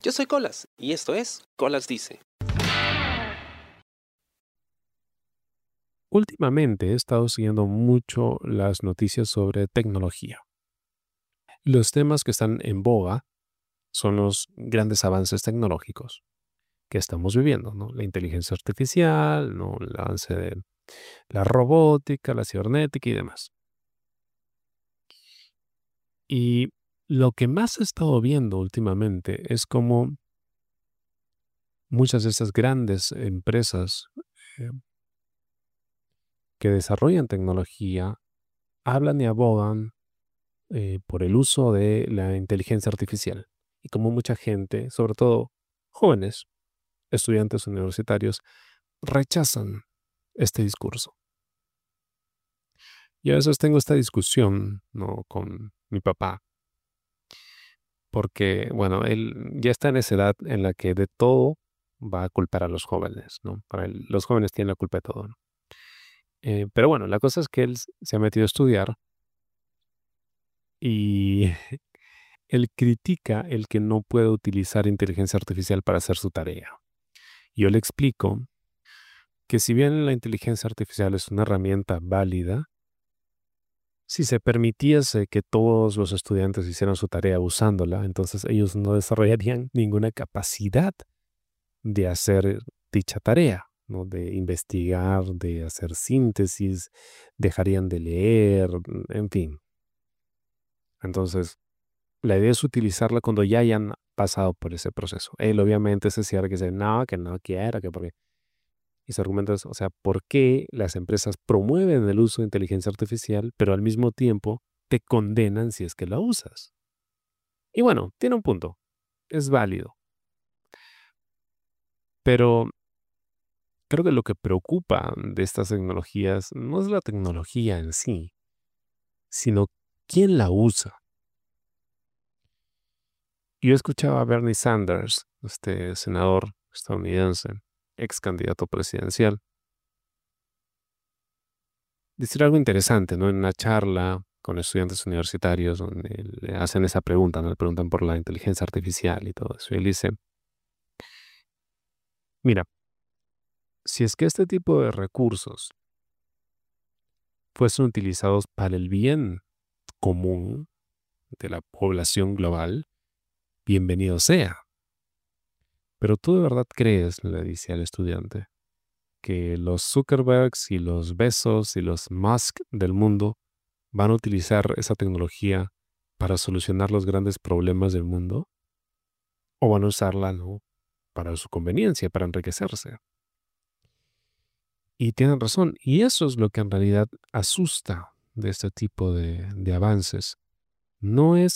Yo soy Colas y esto es Colas Dice. Últimamente he estado siguiendo mucho las noticias sobre tecnología. Los temas que están en boga son los grandes avances tecnológicos que estamos viviendo, ¿no? La inteligencia artificial, ¿no? El avance de la robótica, la cibernética y demás. Y lo que más he estado viendo últimamente es cómo muchas de estas grandes empresas eh, que desarrollan tecnología hablan y abogan por el uso de la inteligencia artificial. Y como mucha gente, sobre todo jóvenes, estudiantes universitarios, rechazan este discurso. Y a veces tengo esta discusión, ¿no?, con mi papá, porque, bueno, él ya está en esa edad en la que de todo va a culpar a los jóvenes, ¿no? Para él, los jóvenes tienen la culpa de todo, ¿no? Pero bueno, la cosa es que él se ha metido a estudiar y él critica el que no puede utilizar inteligencia artificial para hacer su tarea. Yo le explico que si bien la inteligencia artificial es una herramienta válida, si se permitiese que todos los estudiantes hicieran su tarea usándola, entonces ellos no desarrollarían ninguna capacidad de hacer dicha tarea, ¿no? De investigar, de hacer síntesis, dejarían de leer, en fin. Entonces, la idea es utilizarla cuando ya hayan pasado por ese proceso. Él obviamente se cierra que dice, no, que no quiera, que porque... Y su argumento es, o sea, ¿por qué las empresas promueven el uso de inteligencia artificial, pero al mismo tiempo te condenan si es que la usas? Y bueno, tiene un punto, es válido, pero creo que lo que preocupa de estas tecnologías no es la tecnología en sí, sino quién la usa. Yo escuchaba a Bernie Sanders, este senador estadounidense, ex candidato presidencial, decir algo interesante, ¿no? En una charla con estudiantes universitarios donde le hacen esa pregunta, ¿no? Le preguntan por la inteligencia artificial y todo eso. Y él dice, mira, si es que este tipo de recursos fuesen utilizados para el bien común de la población global, bienvenido sea. Pero tú de verdad crees, le dice al estudiante, que los Zuckerbergs y los Bezos y los Musk del mundo van a utilizar esa tecnología para solucionar los grandes problemas del mundo, o van a usarla, ¿no?, para su conveniencia, para enriquecerse. Y tienen razón, y eso es lo que en realidad asusta de este tipo de avances. No es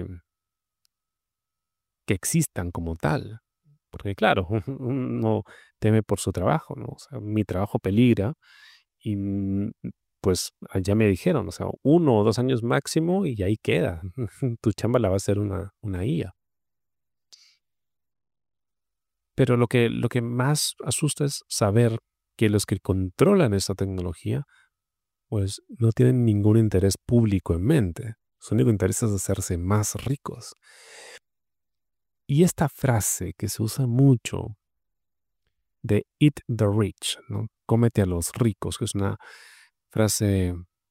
que existan como tal, porque claro, uno teme por su trabajo, ¿no? O sea, mi trabajo peligra y pues ya me dijeron, o sea, 1 o 2 años máximo y ahí queda. Tu chamba la va a hacer una IA. Pero lo que más asusta es saber que los que controlan esta tecnología, pues no tienen ningún interés público en mente. Su único interés es hacerse más ricos. Y esta frase que se usa mucho de eat the rich, ¿no? Cómete a los ricos, que es una frase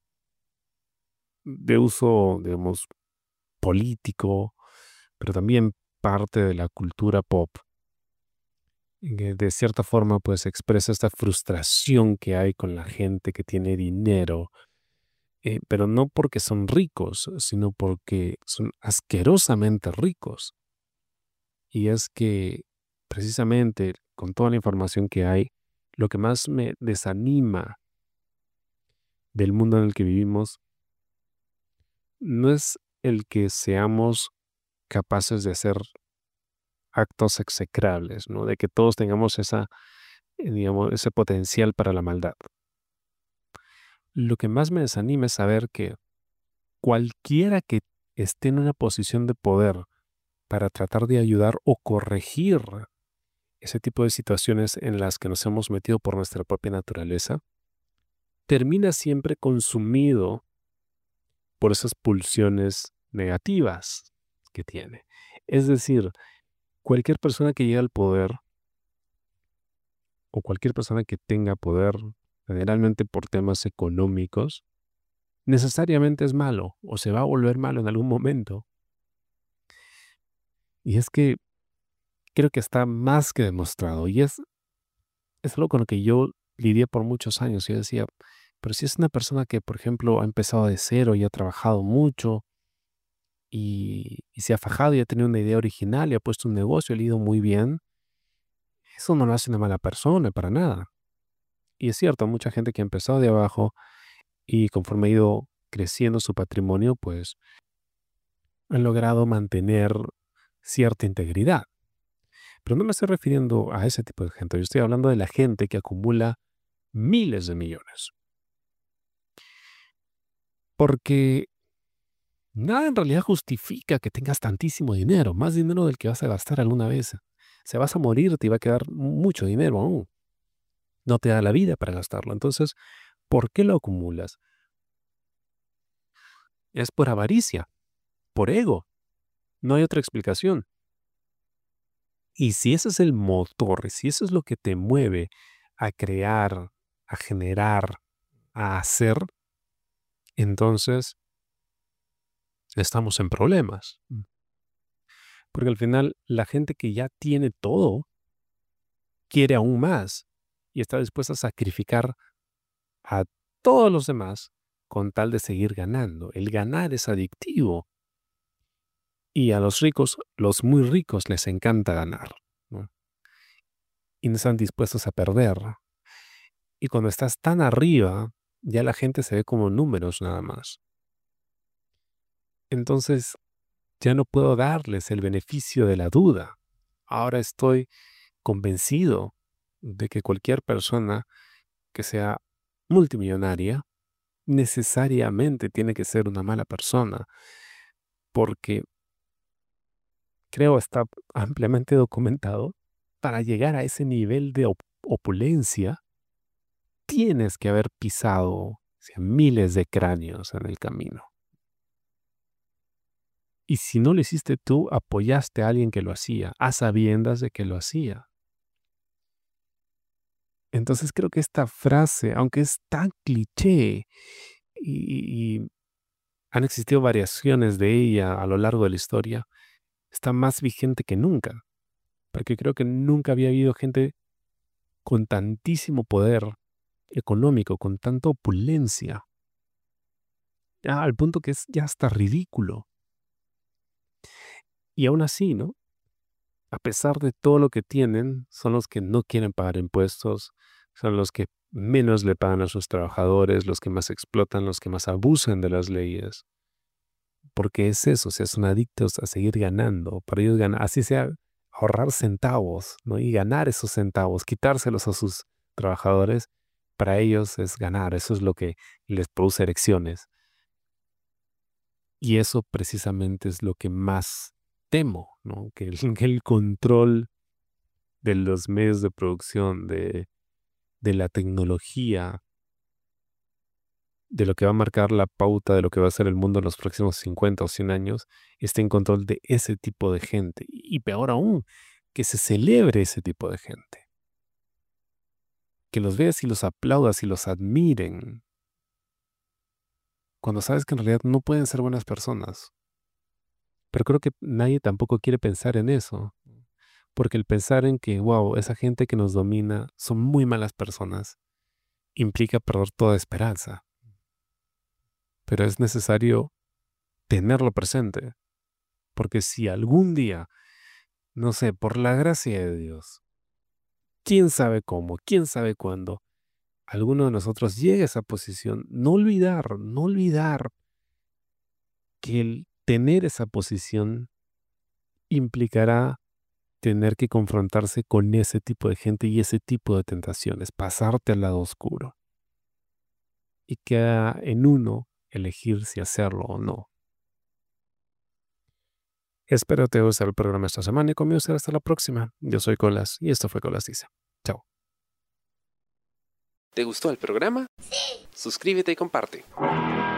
de uso, digamos, político, pero también parte de la cultura pop, que de cierta forma pues expresa esta frustración que hay con la gente que tiene dinero, pero no porque son ricos, sino porque son asquerosamente ricos. Y es que precisamente con toda la información que hay, lo que más me desanima del mundo en el que vivimos no es el que seamos capaces de hacer actos execrables, ¿no? De que todos tengamos digamos, ese potencial para la maldad. Lo que más me desanima es saber que cualquiera que esté en una posición de poder para tratar de ayudar o corregir ese tipo de situaciones en las que nos hemos metido por nuestra propia naturaleza, termina siempre consumido por esas pulsiones negativas que tiene. Es decir, cualquier persona que llegue al poder o cualquier persona que tenga poder, generalmente por temas económicos, necesariamente es malo o se va a volver malo en algún momento. Y es que creo que está más que demostrado y es algo con lo que yo lidié por muchos años. Yo decía, pero si es una persona que, por ejemplo, ha empezado de cero y ha trabajado mucho y se ha fajado y ha tenido una idea original y ha puesto un negocio, le ha ido muy bien, eso no lo hace una mala persona para nada. Y es cierto, mucha gente que ha empezado de abajo y conforme ha ido creciendo su patrimonio, pues han logrado mantener cierta integridad. Pero no me estoy refiriendo a ese tipo de gente. Yo estoy hablando de la gente que acumula miles de millones. Porque nada en realidad justifica que tengas tantísimo dinero, más dinero del que vas a gastar alguna vez. Si vas a morir, te va a quedar mucho dinero aún. No te da la vida para gastarlo. Entonces, ¿por qué lo acumulas? Es por avaricia, por ego. No hay otra explicación. Y si ese es el motor, si eso es lo que te mueve a crear, a generar, a hacer, entonces estamos en problemas. Porque al final la gente que ya tiene todo quiere aún más y está dispuesta a sacrificar a todos los demás con tal de seguir ganando. El ganar es adictivo y a los ricos, los muy ricos, les encanta ganar, ¿no? Y no están dispuestos a perder. Y cuando estás tan arriba, ya la gente se ve como números nada más. Entonces, ya no puedo darles el beneficio de la duda. Ahora estoy convencido de que cualquier persona que sea multimillonaria necesariamente tiene que ser una mala persona, porque creo está ampliamente documentado, para llegar a ese nivel de opulencia, tienes que haber pisado, o sea, miles de cráneos en el camino. Y si no lo hiciste tú, apoyaste a alguien que lo hacía, a sabiendas de que lo hacía. Entonces creo que esta frase, aunque es tan cliché y han existido variaciones de ella a lo largo de la historia, está más vigente que nunca. Porque creo que nunca había habido gente con tantísimo poder económico, con tanta opulencia, ya al punto que es ya hasta ridículo. Y aún así, ¿no? A pesar de todo lo que tienen, son los que no quieren pagar impuestos, son los que menos le pagan a sus trabajadores, los que más explotan, los que más abusan de las leyes. Porque es eso, o sea, son adictos a seguir ganando. Para ellos ganar, así sea, ahorrar centavos, ¿no? Y ganar esos centavos, quitárselos a sus trabajadores, para ellos es ganar. Eso es lo que les produce erecciones. Y eso precisamente es lo que más temo, ¿no? Que que el control de los medios de producción, de la tecnología, de lo que va a marcar la pauta de lo que va a ser el mundo en los próximos 50 o 100 años, esté en control de ese tipo de gente. Y peor aún, que se celebre ese tipo de gente. Que los veas y los aplaudas y los admiren. Cuando sabes que en realidad no pueden ser buenas personas. Pero creo que nadie tampoco quiere pensar en eso. Porque el pensar en que, wow, esa gente que nos domina son muy malas personas, implica perder toda esperanza. Pero es necesario tenerlo presente. Porque si algún día, no sé, por la gracia de Dios, quién sabe cómo, quién sabe cuándo, alguno de nosotros llegue a esa posición, no olvidar que el tener esa posición implicará tener que confrontarse con ese tipo de gente y ese tipo de tentaciones, pasarte al lado oscuro. Y queda en uno elegir si hacerlo o no. Espero te guste el programa esta semana y conmigo será hasta la próxima. Yo soy Colas y esto fue Colas Dice. Chao. ¿Te gustó el programa? Sí. Suscríbete y comparte.